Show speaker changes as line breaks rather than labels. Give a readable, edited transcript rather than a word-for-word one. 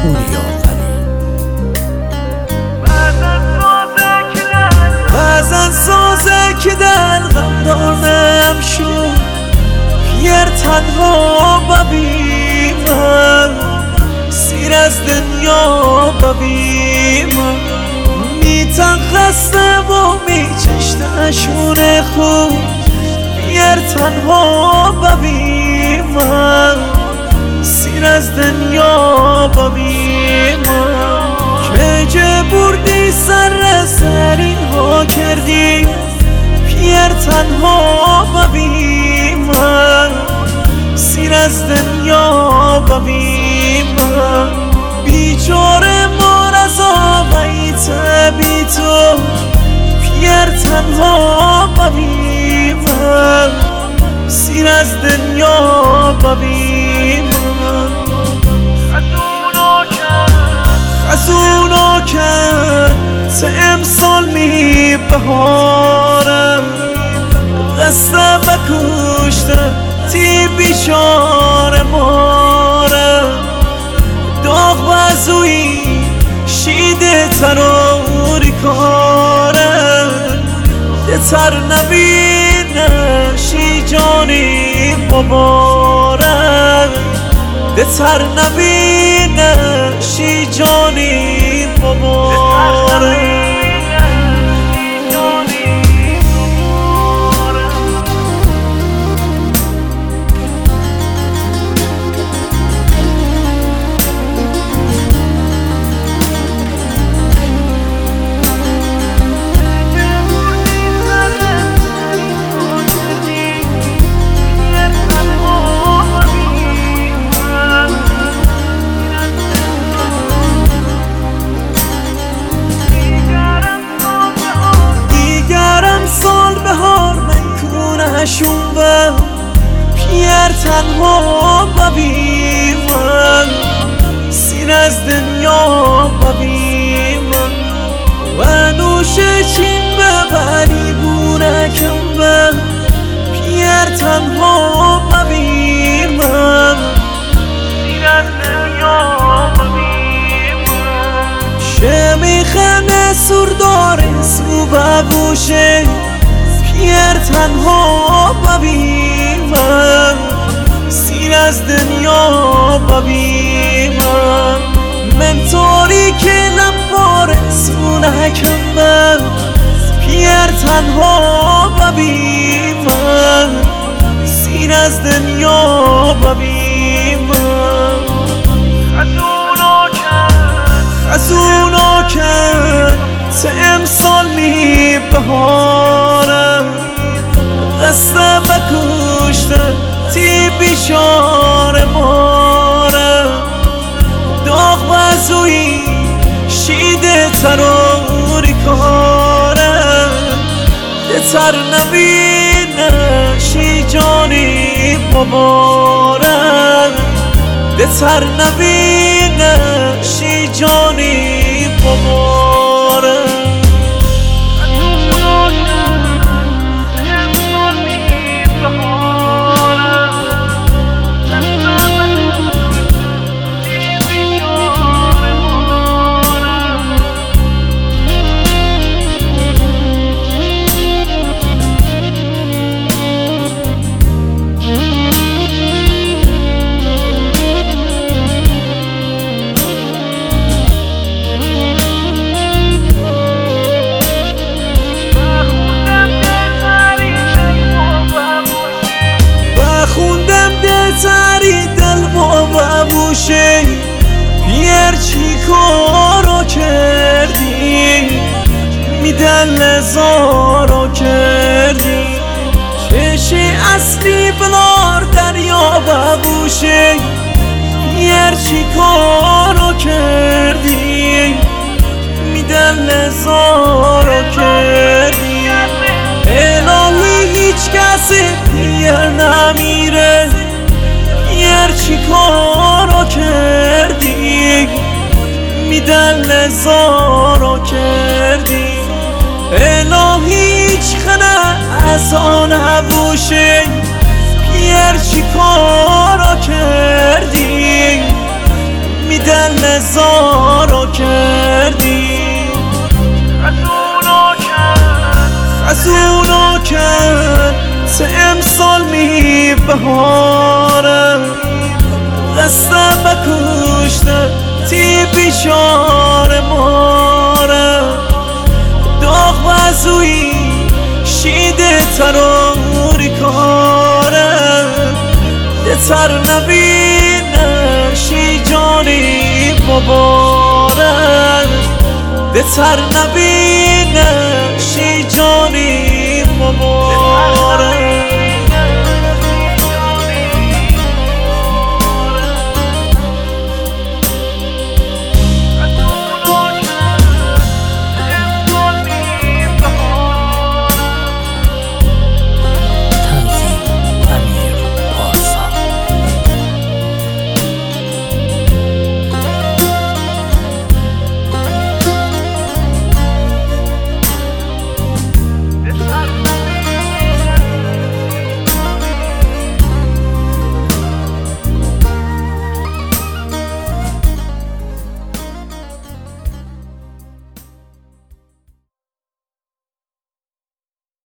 بعضن سازه که دل غمدانم شد پیر تنها ببینم سیر از دنیا ببینم میتن خسته و میچشتشون خوب پیر تنها ببینم سیر از دنیا ببینم که جه بردی سر سرین ها کردی پیر تنها ببینم سیر از دنیا ببینم بیچاره ما رضا بیت بی تو پیر تنها ببینم سیر از دنیا ببینم خزونا کن تا امسال می بهارم قصه بکشتم تی بیچاره مارم داغ بازوی شیده تروری کارم دتر نبینه شی جانی ببارم دتر نبینه شی جانی ببارم شون و پیر تنها ببینم سیر از دنیا ببینم و نوش چین ببری بونکم و پیر تنها ببینم سیر از دنیا ببینم شمیخن سردار سو ببوشه پیر تنها ببینم سیر از دنیا ببینم من تاریکم پارسونکم پیر تنها ببینم سیر از دنیا ببینم خزونا کن تا امسال می بهارم قصه بکشتم تی بیچاره مارم داغ بازوی شیده تروری کارم دتر نبینه شی جانی ببارم دتر نبینه شی جانی ببارم پیر چی کارو کردی میدن لزارو کردی چشی اصلی بلار دریا ببوشه پیر چی کارو کردی میدن لزارو کردی الهی هیچ کسی پیر نمیره پیر چی کارو کردی میدن لزارو کردی الهی هیچ خنه از آن هبوشه پیر چی کارو کردی دل نزارو کردی خزونو کرد سه امسال می بهاره قصه بکشته تی بیچاره ماره داغ بزوی شیده تروری کاره دتر نبینه شی جانی بباره دتر نبینه شی جانی بباره